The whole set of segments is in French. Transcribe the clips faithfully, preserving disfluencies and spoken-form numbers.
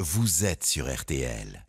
vous êtes sur R T L.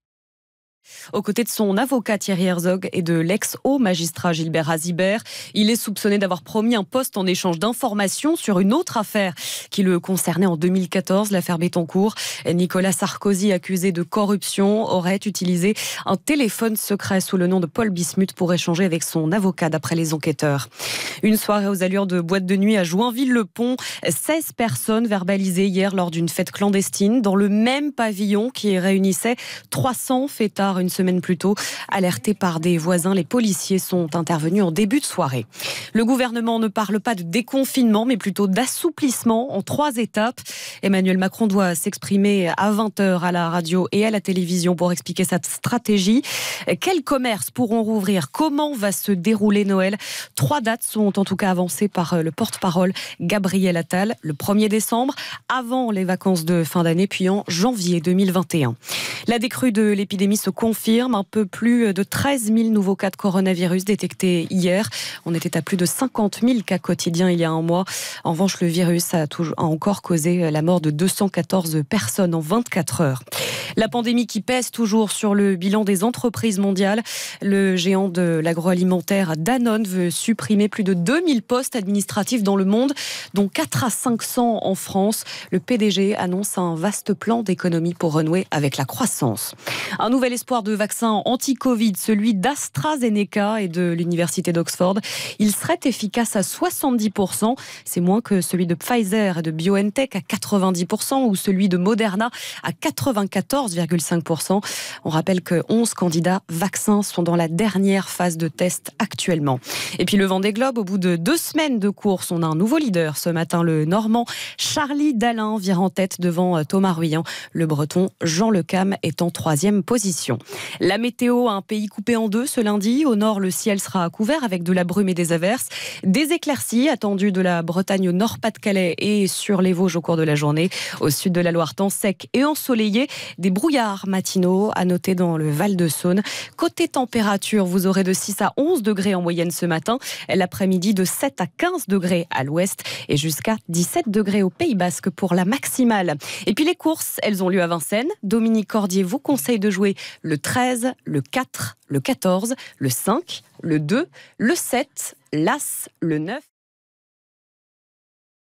Aux côtés de son avocat Thierry Herzog et de l'ex-haut magistrat Gilbert Azibert, il est soupçonné d'avoir promis un poste en échange d'informations sur une autre affaire qui le concernait en deux mille quatorze, l'affaire Bettencourt. Nicolas Sarkozy, accusé de corruption, aurait utilisé un téléphone secret sous le nom de Paul Bismuth pour échanger avec son avocat, d'après les enquêteurs. Une soirée aux allures de boîte de nuit à Joinville-le-Pont. seize personnes verbalisées hier lors d'une fête clandestine dans le même pavillon qui réunissait trois cents fêtards une semaine plus tôt. Alertés par des voisins, les policiers sont intervenus en début de soirée. Le gouvernement ne parle pas de déconfinement, mais plutôt d'assouplissement en trois étapes. Emmanuel Macron doit s'exprimer à vingt heures à la radio et à la télévision pour expliquer sa stratégie. Quels commerces pourront rouvrir? Comment va se dérouler Noël? Trois dates sont en tout cas avancées par le porte-parole Gabriel Attal. Le premier décembre, avant les vacances de fin d'année, puis en janvier deux mille vingt et un. La décrue de l'épidémie se confirme. Un peu plus de treize mille nouveaux cas de coronavirus détectés hier. On était à plus de cinquante mille cas quotidiens il y a un mois. En revanche, le virus a, toujours, a encore causé la mort de deux cent quatorze personnes en vingt-quatre heures. La pandémie qui pèse toujours sur le bilan des entreprises mondiales. Le géant de l'agroalimentaire Danone veut supprimer plus de deux mille postes administratifs dans le monde, dont quatre à cinq cents en France. Le P D G annonce un vaste plan d'économie pour renouer avec la croissance. Un nouvel espoir de vaccin anti-Covid, celui d'AstraZeneca et de l'université d'Oxford. Il serait efficace à soixante-dix pour cent. C'est moins que celui de Pfizer et de BioNTech à quatre-vingt-dix pour cent ou celui de Moderna à quatre-vingt-quatorze virgule cinq pour cent. On rappelle que onze candidats vaccins sont dans la dernière phase de test actuellement. Et puis le Vendée Globe, au bout de deux semaines de course, on a un nouveau leader. Ce matin, le Normand Charlie Dalin vire en tête devant Thomas Ruyant. Le Breton Jean Le Cam est en troisième position. La météo, un pays coupé en deux ce lundi. Au nord, le ciel sera couvert avec de la brume et des averses. Des éclaircies attendues de la Bretagne au nord-Pas-de-Calais et sur les Vosges au cours de la journée. Au sud de la Loire, temps sec et ensoleillé. Des brouillards matinaux à noter dans le Val-de-Saône. Côté température, vous aurez de six à onze degrés en moyenne ce matin. L'après-midi, de sept à quinze degrés à l'ouest et jusqu'à dix-sept degrés au Pays Basque pour la maximale. Et puis les courses, elles ont lieu à Vincennes. Dominique Cordier vous conseille de jouer le treize, le quatre, le quatorze, le cinq, le deux, le sept, l'As, le neuf.